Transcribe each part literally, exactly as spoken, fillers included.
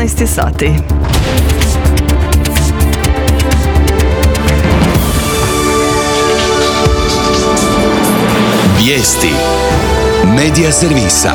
šesnaest sati. Vijesti Medija servisa.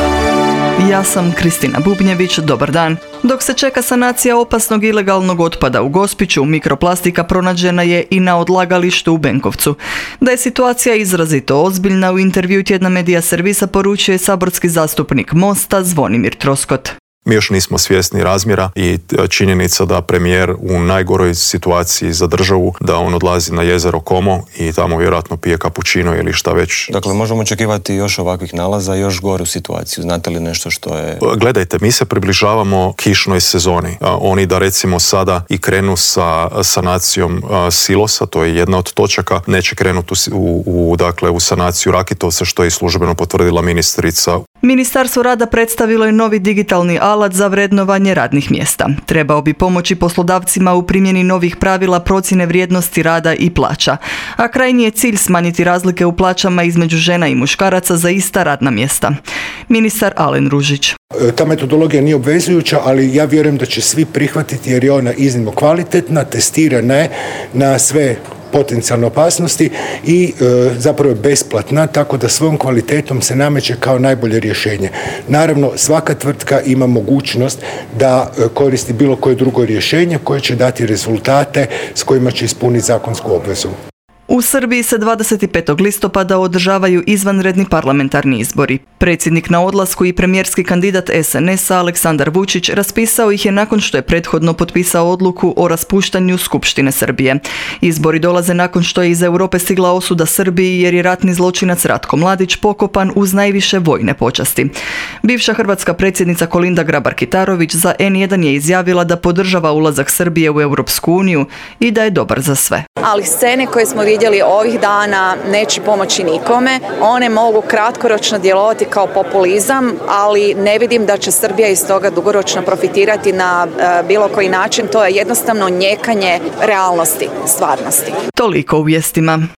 Ja sam Kristina Bubnjević, dobar dan. Dok se čeka sanacija opasnog ilegalnog otpada u Gospiću, mikroplastika pronađena je i na odlagalištu u Benkovcu. Da je situacija izrazito ozbiljna, u intervju tjedna Medija servisa poručuje saborski zastupnik Mosta Zvonimir Troskot. Mi još nismo svjesni razmjera i činjenica da premijer u najgoroj situaciji za državu, da on odlazi na jezero Como i tamo vjerojatno pije kapućino ili šta već. Dakle, možemo očekivati još ovakvih nalaza, još goru situaciju. Znate li nešto što je... Gledajte, mi se približavamo kišnoj sezoni. Oni da recimo sada i krenu sa sanacijom silosa, to je jedna od točaka, neće krenuti u, u, dakle, u sanaciju Rakitovca, što je i službeno potvrdila ministrica. Ministarstvo rada predstavilo je novi digitalni alat za vrednovanje radnih mjesta. Trebao bi pomoći poslodavcima u primjeni novih pravila procjene vrijednosti rada i plaća, a krajnji je cilj smanjiti razlike u plaćama između žena i muškaraca za ista radna mjesta. Ministar Alen Ružić. Ta metodologija nije obvezujuća, ali ja vjerujem da će svi prihvatiti jer je ona iznimno kvalitetna, testirana je na sve potencijalne opasnosti i e, zapravo je besplatna, tako da svojom kvalitetom se nameće kao najbolje rješenje. Naravno, svaka tvrtka ima mogućnost da e, koristi bilo koje drugo rješenje koje će dati rezultate s kojima će ispuniti zakonsku obvezu. U Srbiji se dvadeset petog listopada održavaju izvanredni parlamentarni izbori. Predsjednik na odlasku i premijerski kandidat es en es a Aleksandar Vučić raspisao ih je nakon što je prethodno potpisao odluku o raspuštanju Skupštine Srbije. Izbori dolaze nakon što je iz Europe stigla osuda Srbiji jer je ratni zločinac Ratko Mladić pokopan uz najviše vojne počasti. Bivša hrvatska predsjednica Kolinda Grabar-Kitarović za en jedan je izjavila da podržava ulazak Srbije u Europsku uniju i da je dobar za sve. Ali scene koje smo vidjeli ovih dana neće pomoći nikome. One mogu kratkoročno djelovati kao populizam, ali ne vidim da će Srbija iz toga dugoročno profitirati na e, bilo koji način. To je jednostavno njekanje realnosti, stvarnosti. Toliko u vijestima.